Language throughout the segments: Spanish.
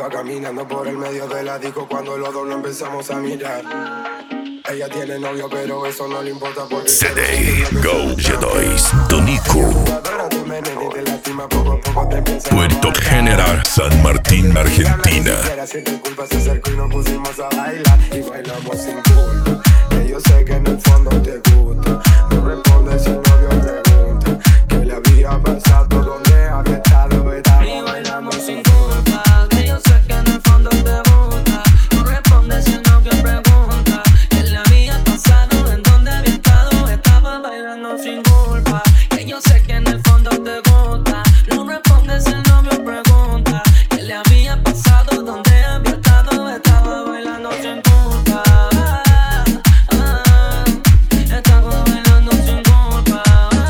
Iba caminando por el medio de la disco cuando los dos nos empezamos a mirar. Ella tiene novio, pero eso no le importa porque CD Go Jedois Tonico Puerto General, San Martín, Argentina. Si tu culpa se acercó y nos pusimos a bailar y bailamos sin culpa. Que yo sé que en el fondo te gusta. No respondes si el novio pregunta qué le había pasado, dónde había estado. Y bailamos sin culpa. Que yo sé que en el fondo te gusta. No respondes si el novio pregunta qué le había pasado, en dónde había estado. Estaba bailando sin culpa. Que yo sé que en el fondo te gusta. No respondes si el novio pregunta qué le había pasado, dónde había estado. Estaba bailando sin culpa. Estaba bailando sin culpa.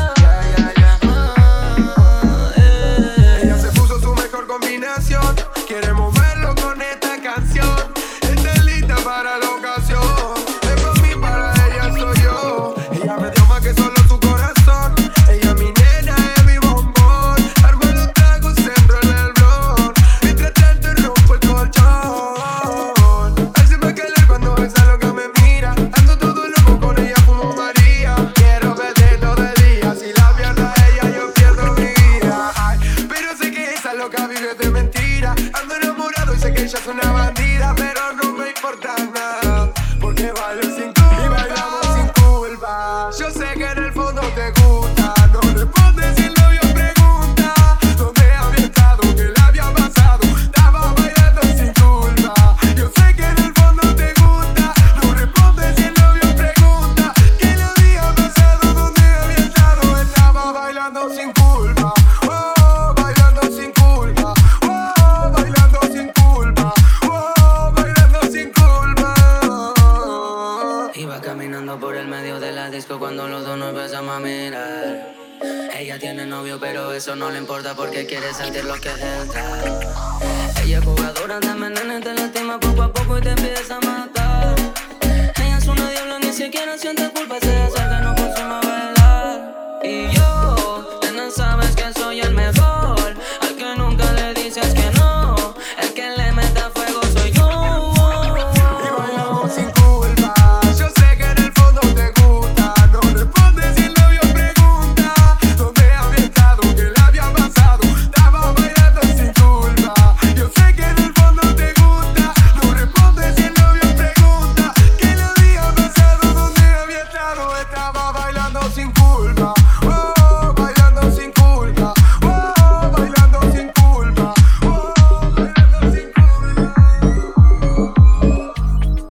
Ella se puso su mejor combinación. Quiere moverlo con esta canción. Está lista para la ocasión. Es para mí, para ella soy yo. Ella me dio más que solo su corazón. Ella mi nena es mi bombón. Arma los tragos, centro en el blog. Mientras tanto rompo el colchón. Él se me cae cuando besa lo que me mira. Ando todo loco con ella, fumo María. Quiero verte todo el día. Si la pierdo a ella, yo pierdo mi vida. Ay, pero sé que esa loca vive de mentira. Ando enamorado y sé que ella es una bandida, pero no me importa nada, porque bailo sin culpa y bailamos sin culpa. Yo sé que en el fondo te gusta. No respondes si el novio pregunta dónde había estado, qué le había pasado. Estaba bailando sin culpa. Yo sé que en el fondo te gusta. No respondes si el novio pregunta qué le había pasado, dónde había estado. Estaba bailando sin culpa. Oh, bailando sin culpa. Oh, bailando sin culpa. Oh, bailando sin culpa. Iba caminando por el medio de la disco cuando los dos nos empezamos a mirar. Ella tiene novio, pero eso no le importa porque quiere sentir lo que es entrar. Ella es jugadora de veneno y te lastima poco a poco y te empieza a matar. Ella es una diabla, ni siquiera siente culpa, se acerca y nos pusimos a bailar. Y yo, tú no sabes que soy el mejor, al que nunca le dices que